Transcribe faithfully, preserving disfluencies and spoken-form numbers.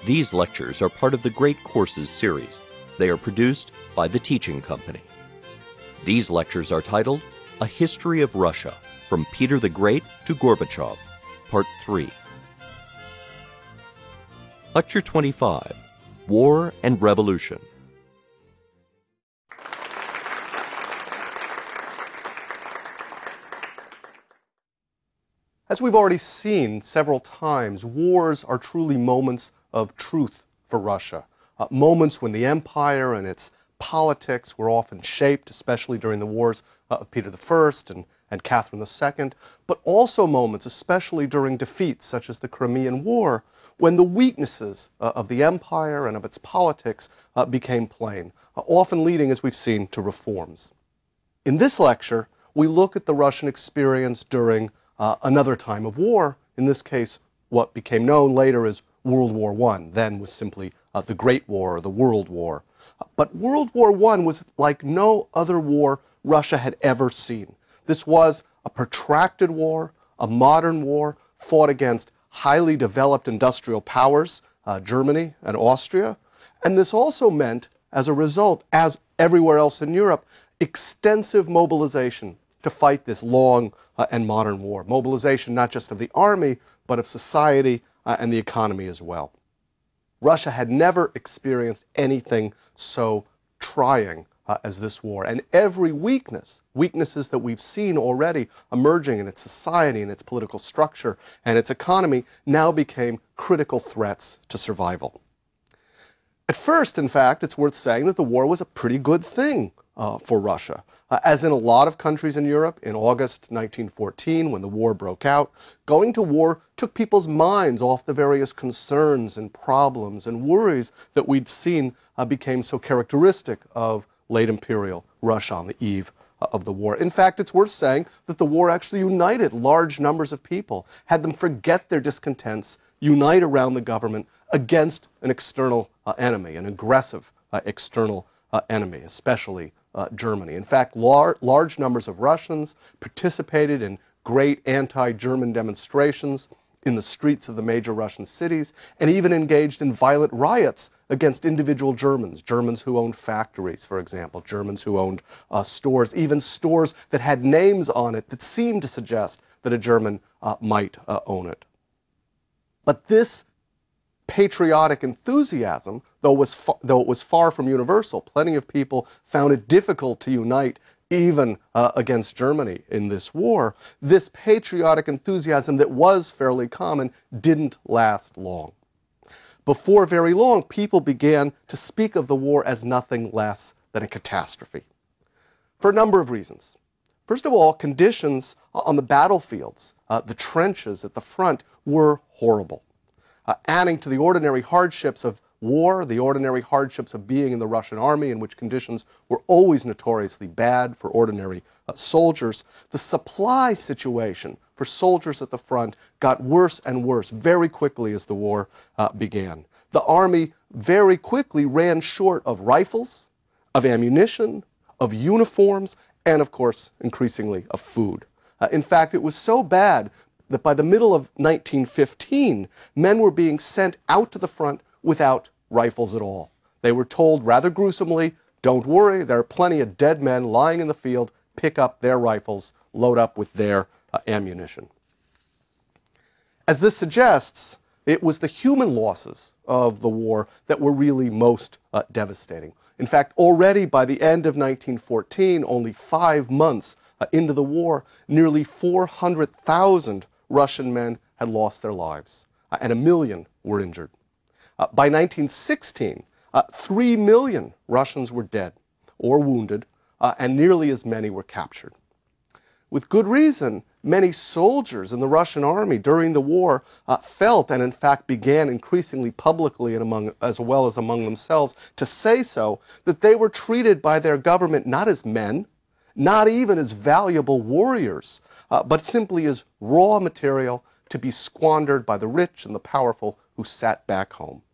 These lectures are part of the Great Courses series. They are produced by The Teaching Company. These lectures are titled A History of Russia, From Peter the Great to Gorbachev, Part three. Lecture twenty-five, War and Revolution. As we've already seen several times, wars are truly moments of truth for Russia. Uh, moments when the empire and its politics were often shaped, especially during the wars uh, of Peter the First and, and Catherine the Second, but also moments, especially during defeats such as the Crimean War, when the weaknesses uh, of the empire and of its politics uh, became plain, uh, often leading, as we've seen, to reforms. In this lecture, we look at the Russian experience during uh, another time of war, in this case, what became known later as World War One, then was simply uh, the Great War or the World War. But World War One was like no other war Russia had ever seen. This was a protracted war, a modern war, fought against highly developed industrial powers, uh, Germany and Austria. And this also meant, as a result, as everywhere else in Europe, extensive mobilization to fight this long uh, and modern war. Mobilization not just of the army, but of society uh, and the economy as well. Russia had never experienced anything so trying uh, as this war. And every weakness, weaknesses that we've seen already emerging in its society and its political structure and its economy, now became critical threats to survival. At first, in fact, it's worth saying that the war was a pretty good thing uh, for Russia. Uh, as in a lot of countries in Europe, in August nineteen fourteen, when the war broke out, going to war took people's minds off the various concerns and problems and worries that we'd seen uh, became so characteristic of late imperial Russia on the eve uh, of the war. In fact, it's worth saying that the war actually united large numbers of people, had them forget their discontents, unite around the government against an external uh, enemy, an aggressive uh, external uh, enemy, especially Uh, Germany. In fact, lar large numbers of Russians participated in great anti-German demonstrations in the streets of the major Russian cities, and even engaged in violent riots against individual Germans, Germans who owned factories, for example, Germans who owned uh, stores, even stores that had names on it that seemed to suggest that a German uh, might uh, own it. But this patriotic enthusiasm, though it, was though it was far from universal, plenty of people found it difficult to unite even uh, against Germany in this war. This patriotic enthusiasm that was fairly common didn't last long. Before very long, people began to speak of the war as nothing less than a catastrophe, for a number of reasons. First of all, conditions on the battlefields, uh, the trenches at the front, were horrible. Uh, adding to the ordinary hardships of war, the ordinary hardships of being in the Russian army, in which conditions were always notoriously bad for ordinary uh, soldiers, the supply situation for soldiers at the front got worse and worse very quickly as the war uh, began. The army very quickly ran short of rifles, of ammunition, of uniforms, and of course, increasingly, of food. Uh, in fact, it was so bad that by the middle of nineteen fifteen, men were being sent out to the front without rifles at all. They were told rather gruesomely, don't worry, there are plenty of dead men lying in the field, pick up their rifles, load up with their uh, ammunition. As this suggests, it was the human losses of the war that were really most uh, devastating. In fact, already by the end of nineteen fourteen, only five months uh, into the war, nearly four hundred thousand Russian men had lost their lives, uh, and a million were injured. Uh, by nineteen sixteen, uh, three million Russians were dead or wounded, uh, and nearly as many were captured. With good reason, many soldiers in the Russian army during the war uh, felt, and in fact began increasingly publicly and among, as well as among themselves, to say so, that they were treated by their government not as men, not even as valuable warriors, uh, but simply as raw material to be squandered by the rich and the powerful who sat back home.